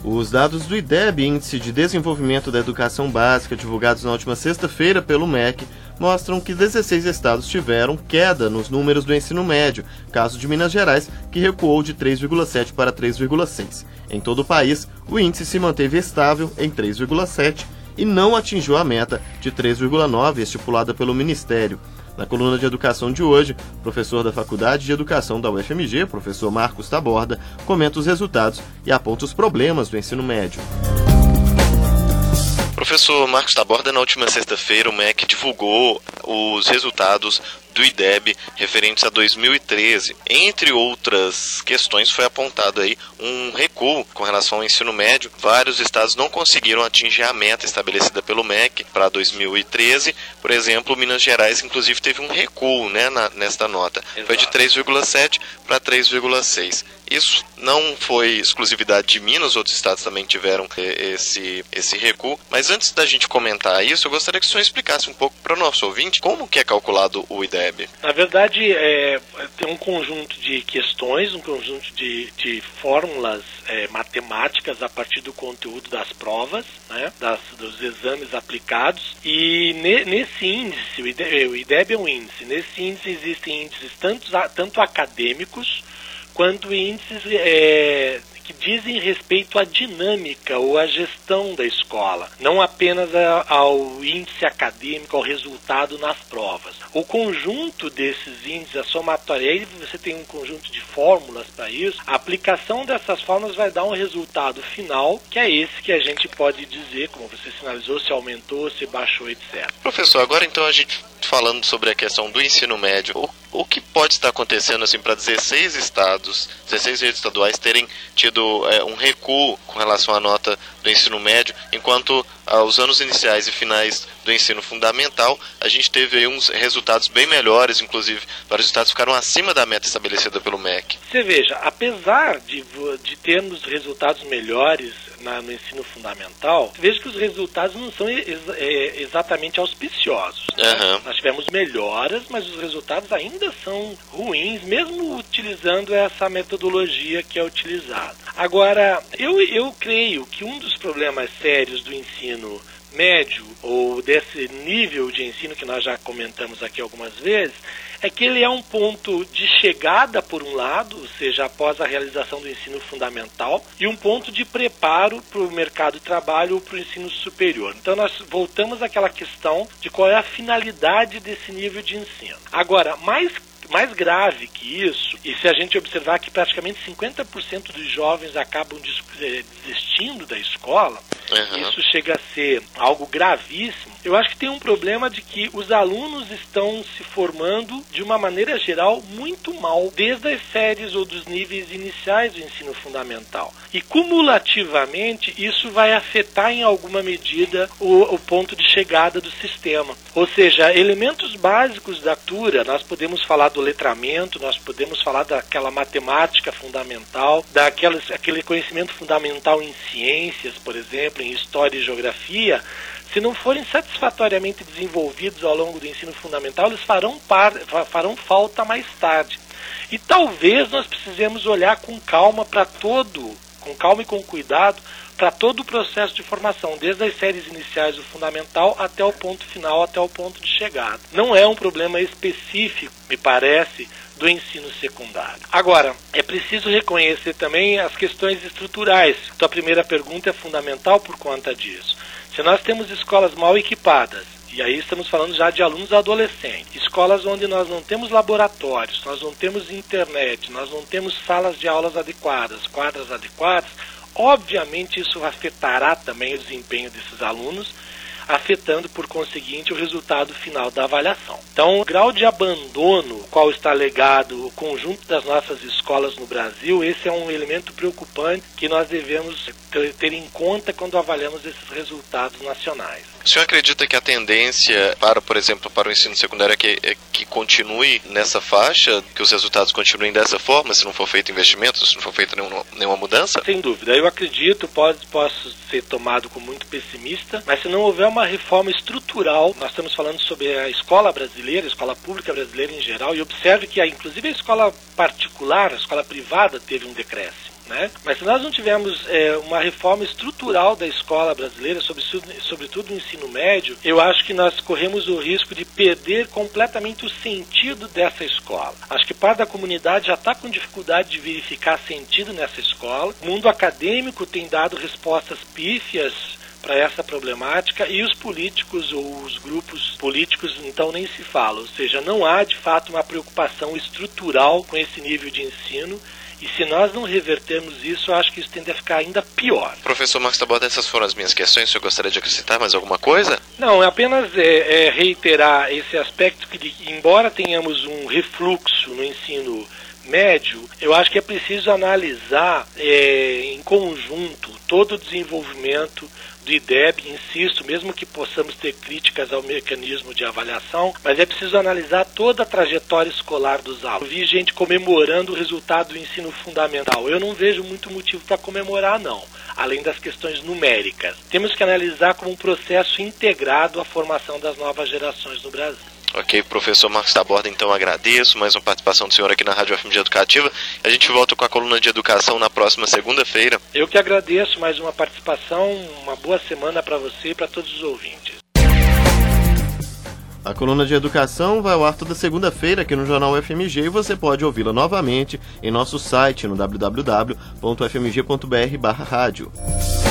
Os dados do IDEB, Índice de Desenvolvimento da Educação Básica, divulgados na última sexta-feira pelo MEC, mostram que 16 estados tiveram queda nos números do ensino médio, caso de Minas Gerais, que recuou de 3,7 para 3,6. Em todo o país, o índice se manteve estável em 3,7 e não atingiu a meta de 3,9 estipulada pelo Ministério. Na coluna de educação de hoje, o professor da Faculdade de Educação da UFMG, professor Marcos Taborda, comenta os resultados e aponta os problemas do ensino médio. Professor Marcos Taborda, na última sexta-feira o MEC divulgou os resultados do IDEB referentes a 2013. Entre outras questões, foi apontado aí um recuo com relação ao ensino médio. Vários estados não conseguiram atingir a meta estabelecida pelo MEC para 2013. Por exemplo, Minas Gerais, inclusive, teve um recuo, nesta nota. Exato. Foi de 3,7 para 3,6. Isso não foi exclusividade de Minas, outros estados também tiveram esse recuo. Mas antes da gente comentar isso, eu gostaria que o senhor explicasse um pouco para o nosso ouvinte como que é calculado o IDEB. Na verdade, tem um conjunto de questões, um conjunto de fórmulas matemáticas a partir do conteúdo das provas, dos exames aplicados. E nesse índice, o IDEB é um índice. Nesse índice existem índices tanto acadêmicos quanto índices que dizem respeito à dinâmica ou à gestão da escola, não apenas ao índice acadêmico, ao resultado nas provas. O conjunto desses índices, a somatória, aí você tem um conjunto de fórmulas para isso, a aplicação dessas fórmulas vai dar um resultado final, que é esse que a gente pode dizer, como você sinalizou, se aumentou, se baixou, etc. Professor, agora então a gente falando sobre a questão do ensino médio, o que pode estar acontecendo assim para 16 estados, 16 redes estaduais terem tido um recuo com relação à nota do ensino médio, enquanto aos anos iniciais e finais do ensino fundamental a gente teve aí uns resultados bem melhores, inclusive vários estados ficaram acima da meta estabelecida pelo MEC. Você veja, apesar de termos resultados melhores no ensino fundamental, veja que os resultados não são exatamente auspiciosos. Uhum. Nós tivemos melhoras, mas os resultados ainda são ruins, mesmo utilizando essa metodologia que é utilizada. Agora, eu creio que um dos problemas sérios do ensino médio, ou desse nível de ensino que nós já comentamos aqui algumas vezes, é que ele é um ponto de chegada, por um lado, ou seja, após a realização do ensino fundamental, e um ponto de preparo para o mercado de trabalho ou para o ensino superior. Então nós voltamos àquela questão de qual é a finalidade desse nível de ensino. Agora, mais grave que isso, e se a gente observar que praticamente 50% dos jovens acabam desistindo da escola, isso chega a ser algo gravíssimo. Eu acho que tem um problema de que os alunos estão se formando, de uma maneira geral, muito mal, desde as séries ou dos níveis iniciais do ensino fundamental. E, cumulativamente, isso vai afetar, em alguma medida, o ponto de chegada do sistema. Ou seja, elementos básicos da cultura, nós podemos falar do letramento, nós podemos falar daquela matemática fundamental, aquele conhecimento fundamental em ciências, por exemplo, em história e geografia. Se não forem satisfatoriamente desenvolvidos ao longo do ensino fundamental, eles farão falta mais tarde. E talvez nós precisemos olhar com calma e com cuidado, para todo o processo de formação, desde as séries iniciais do fundamental até o ponto final, até o ponto de chegada. Não é um problema específico, me parece, do ensino secundário. Agora, é preciso reconhecer também as questões estruturais. Então, a primeira pergunta é fundamental por conta disso. Se nós temos escolas mal equipadas, e aí estamos falando já de alunos adolescentes, escolas onde nós não temos laboratórios, nós não temos internet, nós não temos salas de aulas adequadas, quadras adequadas, obviamente isso afetará também o desempenho desses alunos, afetando, por conseguinte, o resultado final da avaliação. Então, o grau de abandono, qual está legado o conjunto das nossas escolas no Brasil, esse é um elemento preocupante que nós devemos ter em conta quando avaliamos esses resultados nacionais. O senhor acredita que a tendência por exemplo, para o ensino secundário é que continue nessa faixa, que os resultados continuem dessa forma, se não for feito investimento, se não for feita nenhuma mudança? Sem dúvida. Eu acredito, posso ser tomado como muito pessimista, mas se não houver uma reforma estrutural, nós estamos falando sobre a escola brasileira, a escola pública brasileira em geral, e observe que inclusive a escola particular, a escola privada teve um decréscimo. né? Mas se nós não tivermos uma reforma estrutural da escola brasileira, sobretudo no ensino médio, eu acho que nós corremos o risco de perder completamente o sentido dessa escola. Acho que parte da comunidade já está com dificuldade de verificar sentido nessa escola. O mundo acadêmico tem dado respostas pífias para essa problemática, e os políticos ou os grupos políticos então nem se fala, ou seja, não há de fato uma preocupação estrutural com esse nível de ensino, e se nós não revertermos isso, eu acho que isso tende a ficar ainda pior. Professor Marcos Taborda, essas foram as minhas questões. O senhor gostaria de acrescentar mais alguma coisa? Não, é apenas reiterar esse aspecto que, embora tenhamos um refluxo no ensino médio, eu acho que é preciso analisar em conjunto todo o desenvolvimento do IDEB, insisto, mesmo que possamos ter críticas ao mecanismo de avaliação, mas é preciso analisar toda a trajetória escolar dos alunos. Eu vi gente comemorando o resultado do ensino fundamental. Eu não vejo muito motivo para comemorar, não, além das questões numéricas. Temos que analisar como um processo integrado à formação das novas gerações no Brasil. Ok, professor Marcos Taborda, então agradeço mais uma participação do senhor aqui na Rádio FMG Educativa. A gente volta com a coluna de educação na próxima segunda-feira. Eu que agradeço mais uma participação, uma boa semana para você e para todos os ouvintes. A coluna de educação vai ao ar toda segunda-feira aqui no Jornal FMG e você pode ouvi-la novamente em nosso site no www.fmg.br/rádio.